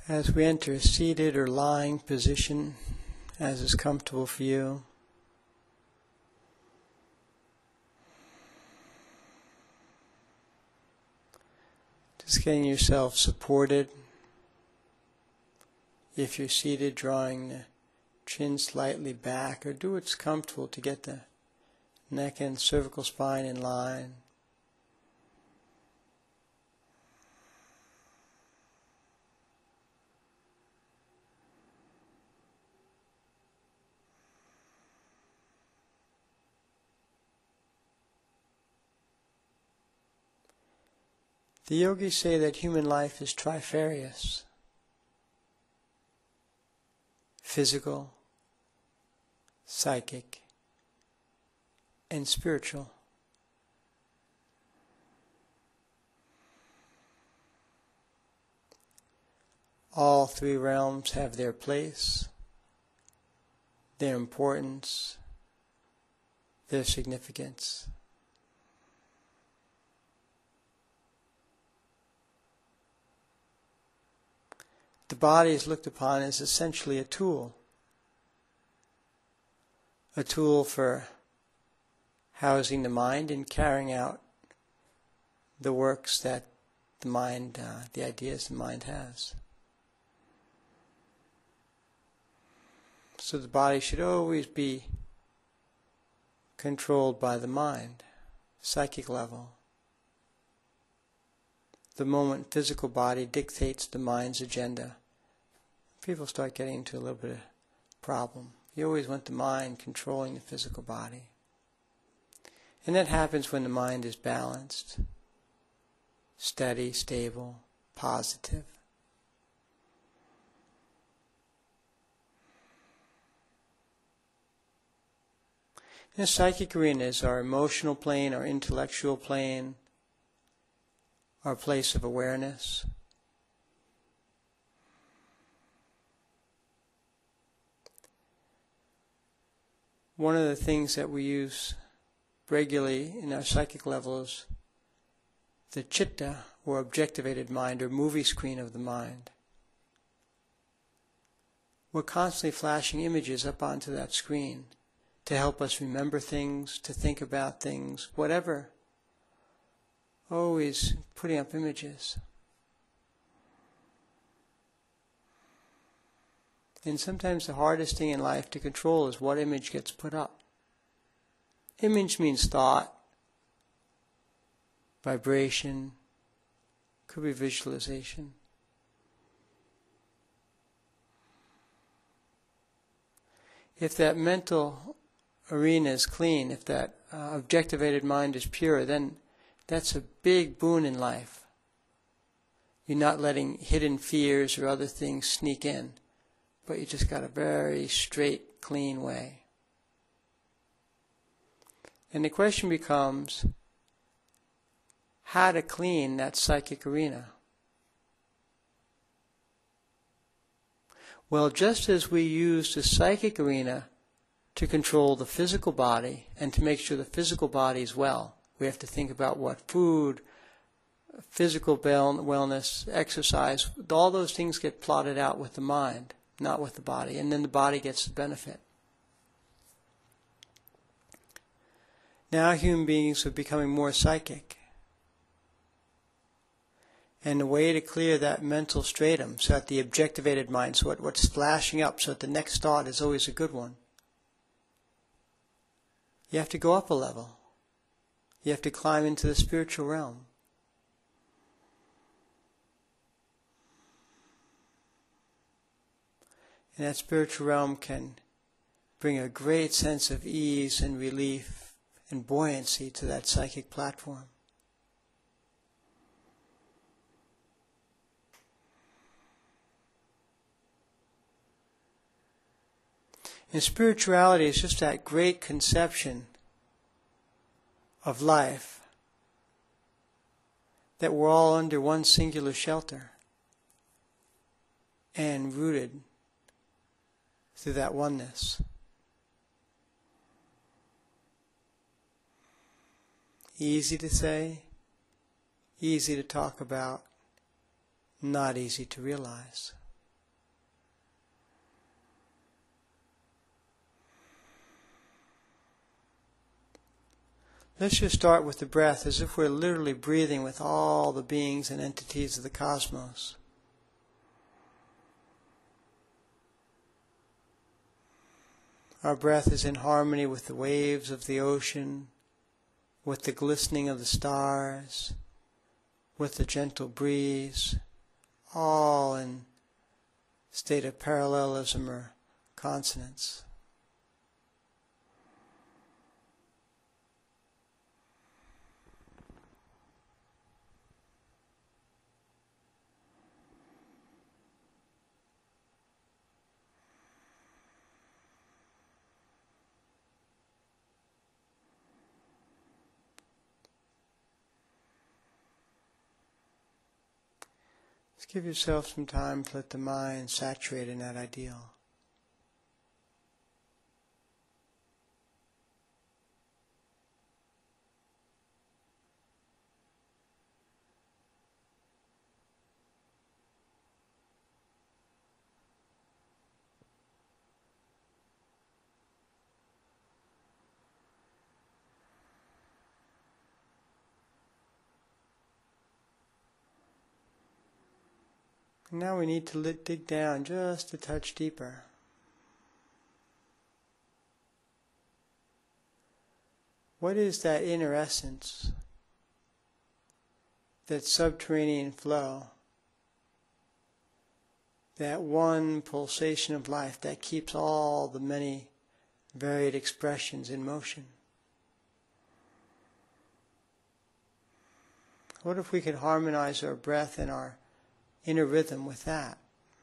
As we enter a seated or lying position, as is comfortable for you, just getting yourself supported. If you're seated, drawing the chin slightly back, or do what's comfortable to get the neck and cervical spine in line. The yogis say that human life is trifarious: physical, psychic, and spiritual. All three realms have their place, their importance, their significance. The body is looked upon as essentially a tool for housing the mind and carrying out the works that the mind, the ideas the mind has. So the body should always be controlled by the mind, psychic level. The moment physical body dictates the mind's agenda, people start getting into a little bit of problem. You always want the mind controlling the physical body. And that happens when the mind is balanced, steady, stable, positive. In the psychic arena is our emotional plane, our intellectual plane, our place of awareness. One of the things that we use regularly in our psychic level is the chitta, or objectivated mind, or movie screen of the mind. We're constantly flashing images up onto that screen to help us remember things, to think about things, whatever. Always putting up images. And sometimes the hardest thing in life to control is what image gets put up. Image means thought, vibration, could be visualization. If that mental arena is clean, if that objectivated mind is pure, then that's a big boon in life. You're not letting hidden fears or other things sneak in, but you just got a very straight, clean way. And the question becomes how to clean that psychic arena. Well, just as we use the psychic arena to control the physical body and to make sure the physical body is well, we have to think about what food, physical wellness, exercise, all those things get plotted out with the mind, not with the body, and then the body gets the benefit. Now human beings are becoming more psychic. And the way to clear that mental stratum, so that the objectivated mind, so what's flashing up, so that the next thought is always a good one, you have to go up a level. You have to climb into the spiritual realm. And that spiritual realm can bring a great sense of ease and relief and buoyancy to that psychic platform. And spirituality is just that great conception of life, that we're all under one singular shelter and rooted through that oneness. Easy to say, easy to talk about, not easy to realize. Let's just start with the breath as if we're literally breathing with all the beings and entities of the cosmos. Our breath is in harmony with the waves of the ocean, with the glistening of the stars, with the gentle breeze, all in state of parallelism or consonance. Just give yourself some time to let the mind saturate in that ideal. Now we need to dig down just a touch deeper. What is that inner essence, that subterranean flow, that one pulsation of life that keeps all the many varied expressions in motion? What if we could harmonize our breath and our inner rhythm with that?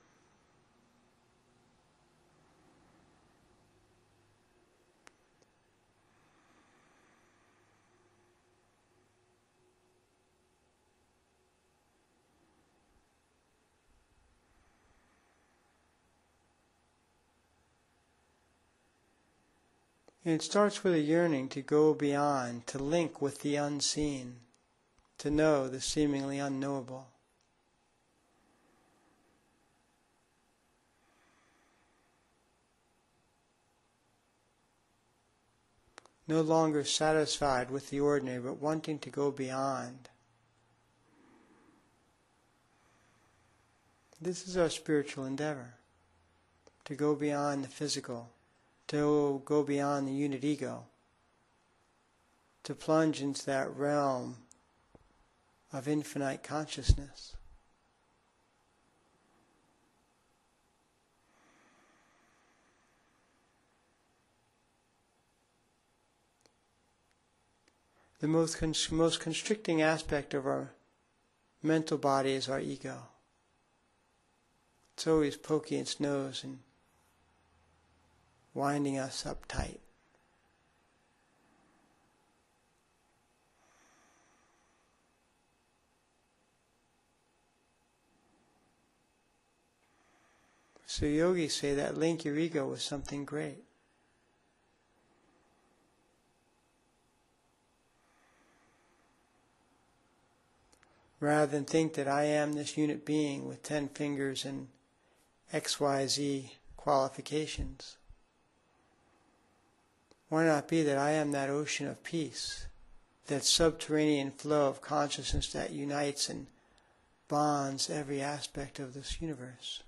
And it starts with a yearning to go beyond, to link with the unseen, to know the seemingly unknowable. No longer satisfied with the ordinary, but wanting to go beyond. This is our spiritual endeavor, to go beyond the physical, to go beyond the unit ego, to plunge into that realm of infinite consciousness. The most constricting aspect of our mental body is our ego. It's always poking its nose and winding us up tight. So yogis say that link your ego with something great. Rather than think that I am this unit being with 10 fingers and XYZ qualifications. Why not be that I am that ocean of peace, that subterranean flow of consciousness that unites and bonds every aspect of this universe?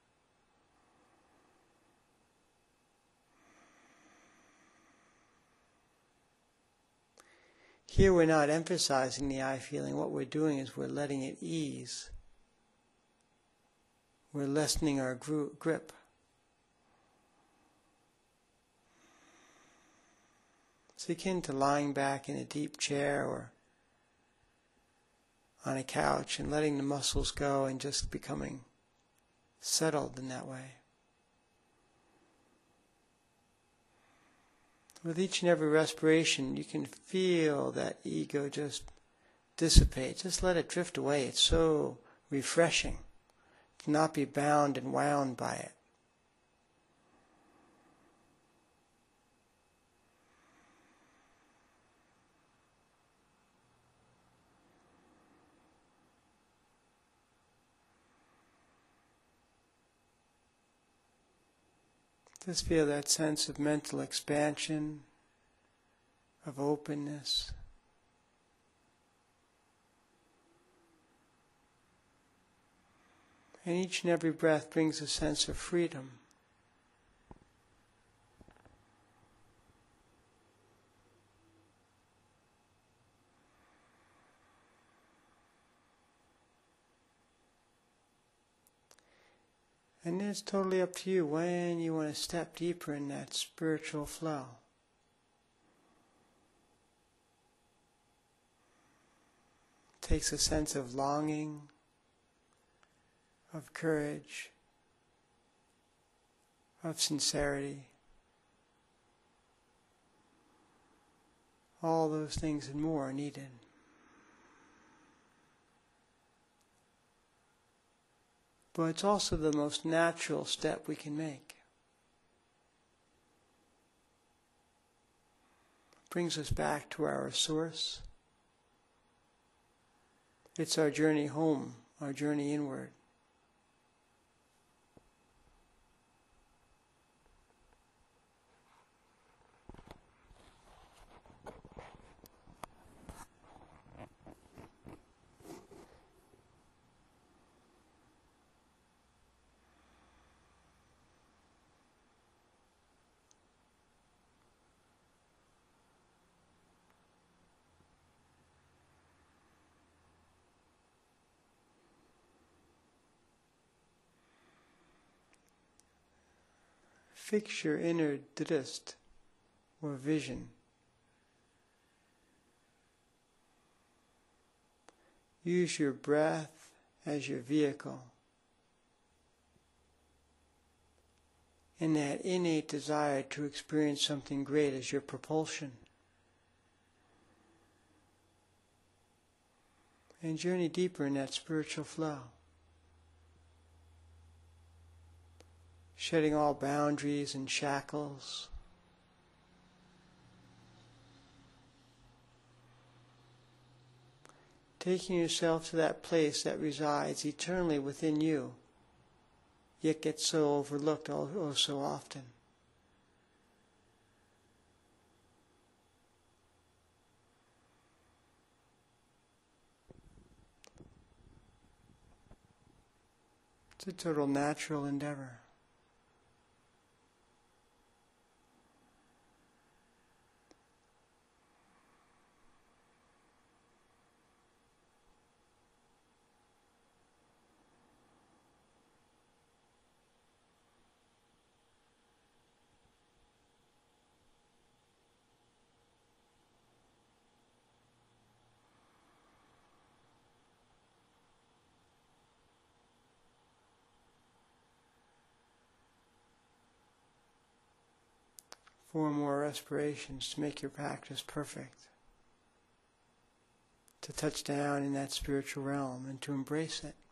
Here we're not emphasizing the I feeling. What we're doing is we're letting it ease. We're lessening our grip. It's akin to lying back in a deep chair or on a couch and letting the muscles go and just becoming settled in that way. With each and every respiration, you can feel that ego just dissipate. Just let it drift away. It's so refreshing to not be bound and wound by it. Just feel that sense of mental expansion, of openness. And each and every breath brings a sense of freedom. And it's totally up to you when you want to step deeper in that spiritual flow. It takes a sense of longing, of courage, of sincerity. All those things and more are needed. But it's also the most natural step we can make. It brings us back to our source. It's our journey home, our journey inward. Fix your inner drist, or vision. Use your breath as your vehicle. And that innate desire to experience something great as your propulsion. And journey deeper in that spiritual flow. Shedding all boundaries and shackles. Taking yourself to that place that resides eternally within you, yet gets so overlooked oh so often. It's a total natural endeavor. Four more respirations to make your practice perfect. To touch down in that spiritual realm and to embrace it.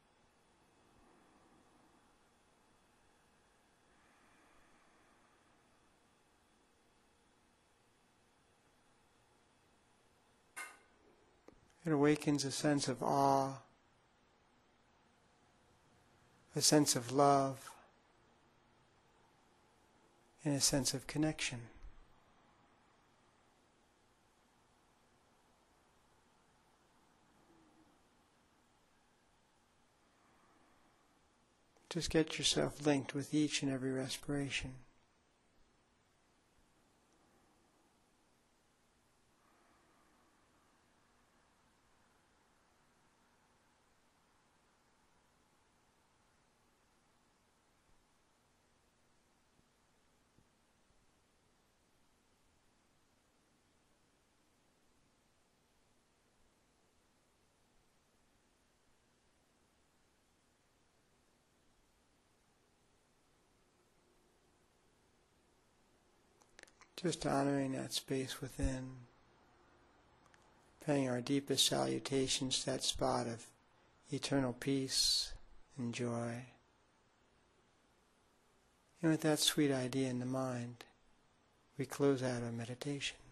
It awakens a sense of awe, a sense of love, and a sense of connection. Just get yourself linked with each and every respiration. Just honoring that space within, paying our deepest salutations to that spot of eternal peace and joy. And with that sweet idea in the mind, we close out our meditation.